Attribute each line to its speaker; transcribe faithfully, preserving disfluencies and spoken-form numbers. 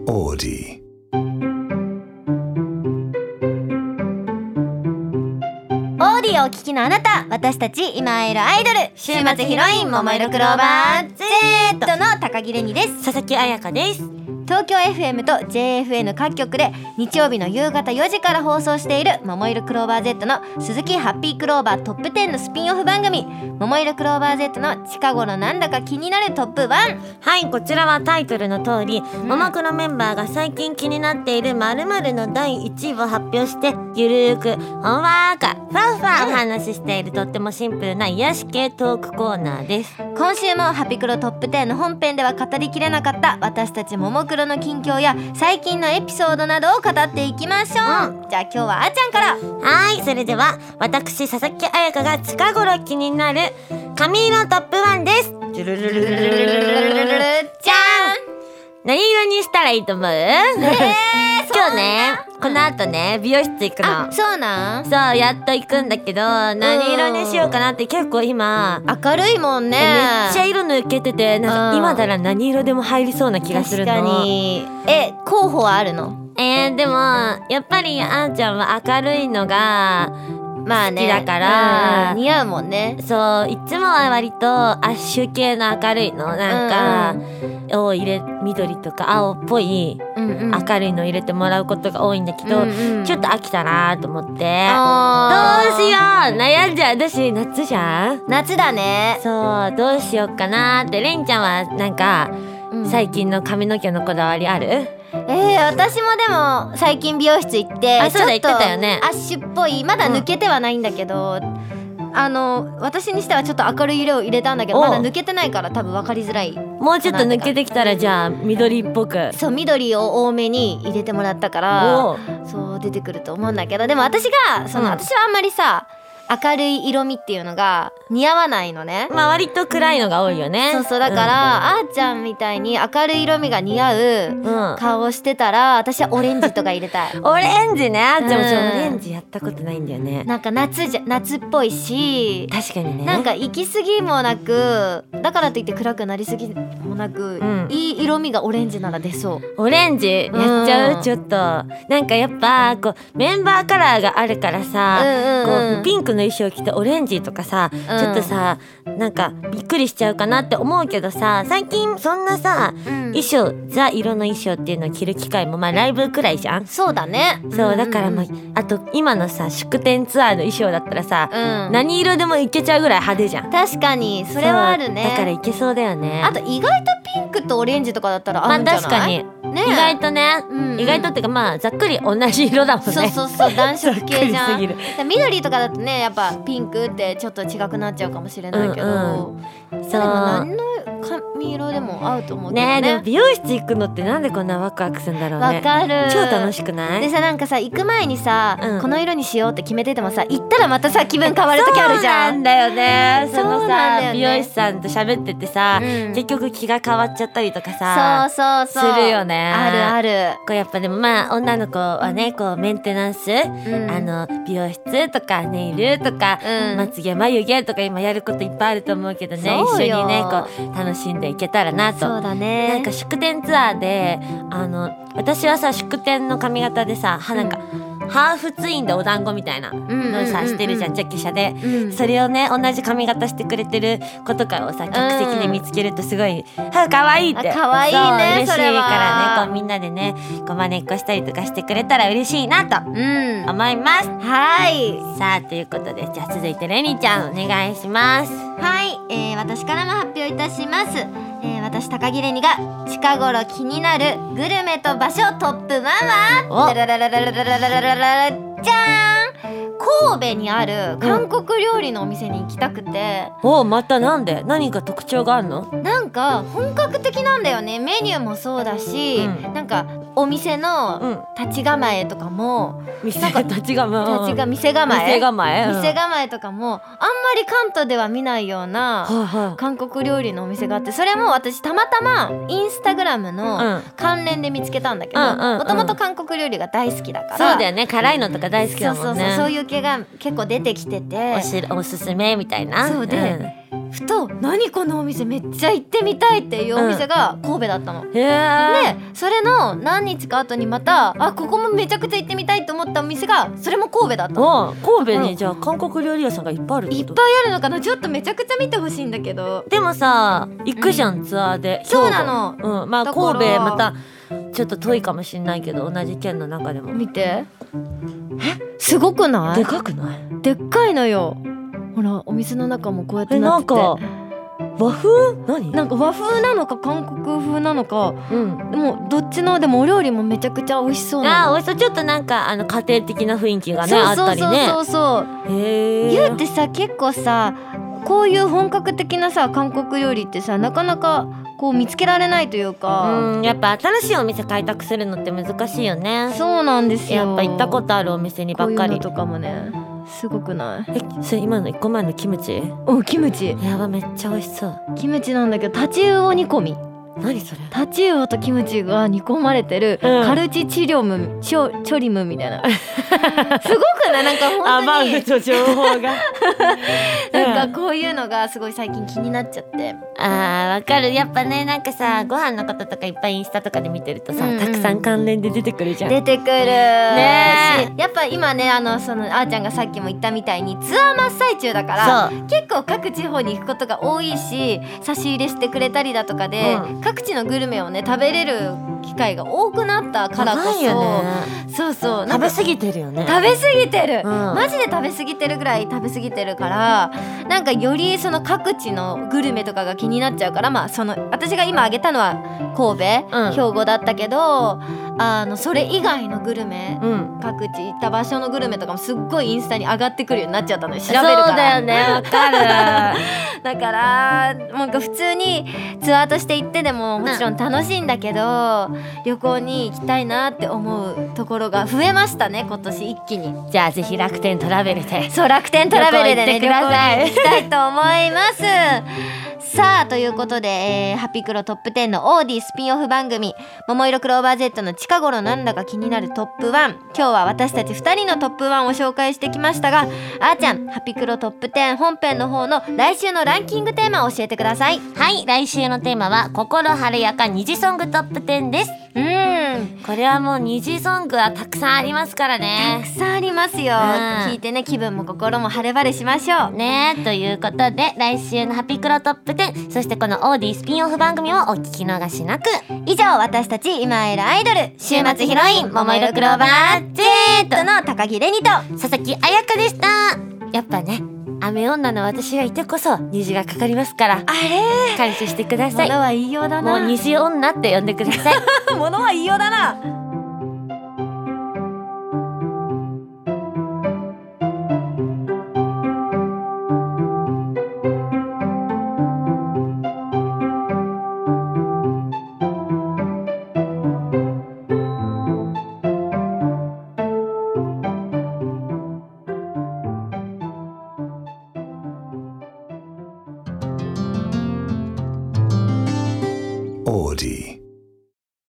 Speaker 1: オーディ。
Speaker 2: オーディをお聞きのあなた、私たち今会えるアイドル、週末ヒロイン桃色クローバー Z の高木れにです。
Speaker 3: 佐々木彩香です。
Speaker 2: 東京 エフエム と ジェイエフエヌ 各局で日曜日の夕方よじから放送している桃色クローバー Z の鈴木ハッピークローバートップじゅうのスピンオフ番組、桃色クローバー Z の近頃なんだか気になるトップワン。
Speaker 3: はい、こちらはタイトルの通り、ももクロメンバーが最近気になっている〇〇のだいいちいを発表して、ゆるーくほんわーかファンファンお話ししているとってもシンプルな癒し系トークコーナーです。
Speaker 2: 今週もハピクロトップじゅうの本編では語りきれなかった私たちももクロの近況や最近のエピソードなどを語っていきましょう、うん、じゃあ今日はあーちゃんから。
Speaker 3: はい、それでは私佐々木彩香が近頃気になる髪色トップワンです。じゅるるるるるるるるるじゃーん。何色にしたらいいと思う？ねえ今日ね、この後ね美容室行くの。
Speaker 2: あ、そうなん？
Speaker 3: そう、やっと行くんだけど、何色にしようかなって結構今
Speaker 2: 明るいもんね。
Speaker 3: めっちゃ色抜けてて、なんか今なら何色でも入りそうな気がするの。
Speaker 2: 確かに。え、候補はあるの？
Speaker 3: えー、でもやっぱりあーちゃんは明るいのが
Speaker 2: まあね、
Speaker 3: 好きだから、
Speaker 2: うん、似合うもんね。
Speaker 3: そう、いつもは割とアッシュ系の明るいのなんか、うん、を入れ緑とか青っぽい、うんうん、明るいの入れてもらうことが多いんだけど、うんうん、ちょっと飽きたなと思って、どうしよう悩んじゃう。私夏じゃん。
Speaker 2: 夏だね。
Speaker 3: そう、どうしようかなって。れんちゃんはなんか、うん、最近の髪の毛のこだわりある？
Speaker 2: えー、私もでも最近美容室行って、
Speaker 3: あ、そうだ言ってたよね。
Speaker 2: アッシュっぽい、まだ抜けてはないんだけど、うん、あの私にしてはちょっと明るい色を入れたんだけど、まだ抜けてないから多分分かりづらい。
Speaker 3: もうちょっと抜けてきたらじゃあ緑っぽく。
Speaker 2: そう、緑を多めに入れてもらったから、そう出てくると思うんだけど、でも私がその、うん、私はあんまりさ明るい色味っていうのが似合わないのね。
Speaker 3: まあ割と暗いのが多いよね。
Speaker 2: そうそう、だから、うん、あーちゃんみたいに明るい色味が似合う顔をしてたら、私はオレンジとか入れたい。
Speaker 3: オレンジね。あーちゃんもちょっとオレンジやったことないんだよね。
Speaker 2: なんか夏じゃ夏っぽいし、
Speaker 3: 確かにね。なん
Speaker 2: か行き過ぎもなく、だからといって暗くなりすぎもなく、うん、いい色味がオレンジなら出そう。
Speaker 3: オレンジやっちゃう、うん、ちょっとなんかやっぱこうメンバーカラーがあるからさ、うんうんうん、こうピンクの衣装着てオレンジとかさ、うん、ちょっとさなんかびっくりしちゃうかなって思うけどさ、最近そんなさ、うん、衣装ザ色の衣装っていうのを着る機会もまあライブくらいじゃん。
Speaker 2: そうだね。
Speaker 3: そうだから、まあ、あと今のさ祝典ツアーの衣装だったらさ、うん、何色でもいけちゃうぐらい派手じゃん。
Speaker 2: 確かにそれはあるね。
Speaker 3: だからいけそうだよね。
Speaker 2: あと意外とピンクとオレンジとかだったら合うんじゃない？
Speaker 3: まあ確かにね、意外とね、うんうん、意外とっていうかまあざっくり同じ色だもんね。
Speaker 2: そうそうそう、暖色系じゃん。緑とかだとね、やっぱピンクってちょっと違くなっちゃうかもしれないけど、うんうん、そう、でも何の髪色でも合うと思うけどね。
Speaker 3: ねえ、でも美容室行くのってなんでこんなワクワクするんだろうね。
Speaker 2: わかる。
Speaker 3: 超楽しくない？
Speaker 2: でさ、なんかさ行く前にさ、うん、この色にしようって決めててもさ、行ったらまたさ気分変わる時あるじゃん。
Speaker 3: そうなんだよね。そのさ、ね、美容師さんと喋っててさ、うん、結局気が変わっちゃったりとかさ、
Speaker 2: そうそうそう
Speaker 3: するよね。
Speaker 2: あるある。
Speaker 3: こうやっぱでもまあ女の子はね、こうメンテナンス、うん、あの美容室とかネイルとか、うん、まつげ眉毛とか今やることいっぱいあると思うけどね、一緒にねこう楽しんでいけたらなと。
Speaker 2: そうだね。
Speaker 3: なんか祝典ツアーであの私はさ祝典の髪型でさ、はなんか、うんハーフツインでお団子みたいなのさしてるじゃん、チャッキシャで、うん、それをね同じ髪型してくれてる子とかをさ客席で見つけるとすごい、うん、は可愛いって
Speaker 2: 可愛いね。
Speaker 3: 嬉しいからね、こうみんなでねこう真似っこしたりとかしてくれたら嬉しいなと思います、うん、はいさあということで、じゃあ続いてレニちゃんお願いします。
Speaker 2: はい、えー、私からも発表いたします。えー、私高木レニが近頃気になるグルメと場所トップワンはラララララララララララじゃーん、神戸にある韓国料理のお店に行きたくて、
Speaker 3: うん、おまたなんで何か特徴があるの？
Speaker 2: なんか本格的なんだよね。メニューもそうだし、うん、なんかお店の立ち構えとかも、
Speaker 3: うん、店立ち構え
Speaker 2: 立ちが店構え
Speaker 3: 店構え、うん、
Speaker 2: 店構えとかもあんまり関東では見ないような韓国料理のお店があって、それも私たまたまインスタグラムの関連で見つけたんだけど、もともと韓国料理が大好きだから。
Speaker 3: そうだよね、辛いのとか大好きだもんね。
Speaker 2: そうそうそう、そういう系が結構出てきてて、
Speaker 3: お, しおすすめみたいな。
Speaker 2: そうで、うんふと何このお店めっちゃ行ってみたいっていうお店が神戸だったの、うん、
Speaker 3: へー。
Speaker 2: でそれの何日か後にまたあここもめちゃくちゃ行ってみたいと思ったお店がそれも神戸だったの。
Speaker 3: 神戸にじゃあ韓国料理屋さんがいっぱいあるってこと？
Speaker 2: いっぱいあるのかな。ちょっとめちゃくちゃ見てほしいんだけど。
Speaker 3: でもさ行くじゃん、うん、ツアーで。
Speaker 2: そうなの、
Speaker 3: うん、まあ神戸またちょっと遠いかもしんないけど同じ県の中でも
Speaker 2: 見て、えすごくない？
Speaker 3: でかくない？
Speaker 2: でっかいのよ。ほらお店の中もこうやってなってて、
Speaker 3: えなんか和風？何？
Speaker 2: なんか和風なのか韓国風なのか、
Speaker 3: うん、
Speaker 2: でもどっちのでもお料理もめちゃくちゃ美味しそうなの。
Speaker 3: あー美味しそう。ちょっとなんかあの家庭的な雰囲気がねあったりね。
Speaker 2: そうそうそうそう。
Speaker 3: へー。
Speaker 2: 言うてさ結構さこういう本格的なさ韓国料理ってさなかなかこう見つけられないというか、
Speaker 3: うんやっぱ新しいお店開拓するのって難しいよね。
Speaker 2: そうなんですよ。
Speaker 3: やっぱ行ったことあるお店にばっかり。
Speaker 2: こういうのとかもねすごくない？
Speaker 3: えそれ今のいっこまえのキムチ？
Speaker 2: おキムチ
Speaker 3: やばめっちゃ美味しそう。
Speaker 2: キムチなんだけどタチウオ煮込み。
Speaker 3: 何それ？
Speaker 2: タチウオとキムチが煮込まれてる、うん、カルチチリョムチョチョリムみたいなすごくない？なんか本当に
Speaker 3: アバウト情報が
Speaker 2: なんかこういうのがすごい最近気になっちゃって。
Speaker 3: あーわかる。やっぱねなんかさご飯のこととかいっぱいインスタとかで見てるとさ、うんうん、たくさん関連で出てくるじゃん。
Speaker 2: 出てくる
Speaker 3: ね。
Speaker 2: やっぱ今ねあのそのあーちゃんがさっきも言ったみたいにツアー真っ最中だから結構各地方に行くことが多いし差し入れしてくれたりだとかで、うん、各地のグルメをね食べれる機会が多くなったからこそ、
Speaker 3: ね、
Speaker 2: そうそう
Speaker 3: 食べ過ぎてるよね。
Speaker 2: 食べ過ぎてる、うん、マジで食べ過ぎてるぐらい食べ過ぎてるからなんかよりその各地のグルメとかが気になっちゃうから、まあその私が今挙げたのは神戸、うん、兵庫だったけどあのそれ以外のグルメ、うん、各地行った場所のグルメとかもすっごいインスタに上がってくるようになっちゃったので調べるから。
Speaker 3: そうだよねわかる
Speaker 2: だからなんか普通にツアーとして行ってでももちろん楽しいんだけど、うん、旅行に行きたいなって思うところが増えましたね今年一気に。
Speaker 3: じゃあぜひ楽天トラベルで。
Speaker 2: そう楽天トラベルでね
Speaker 3: 旅行行ってください。
Speaker 2: 旅行に行きたいと思いますさあということで、えー、ハピクロトップテンのオーディスピンオフ番組桃色クローバー Z の近頃なんだか気になるトップワン。今日は私たちふたりのトップワンを紹介してきましたが、あーちゃんハピクロトップテン本編の方の来週のランキングテーマを教えてください。
Speaker 3: はい来週のテーマは心晴れやか虹ソングトップテンです。
Speaker 2: うーん
Speaker 3: これはもう虹ソングはたくさんありますからね。
Speaker 2: たくさんありますよ、うん、聞いてね気分も心も晴れ晴れしましょう
Speaker 3: ね。ということで来週のハピクロトップテンそしてこのオーディスピンオフ番組もお聞き逃しなく。
Speaker 2: 以上私たち今会えるアイドル週末ヒロイン桃色クローバー Z の高木れにと
Speaker 3: 佐々木彩香でした。やっぱね雨女の私がいてこそ虹がかかりますから。
Speaker 2: あれ
Speaker 3: 感謝してください。
Speaker 2: 物は言いようだな。
Speaker 3: もう虹女って呼んでください
Speaker 2: 物は言いようだな。
Speaker 1: オーディ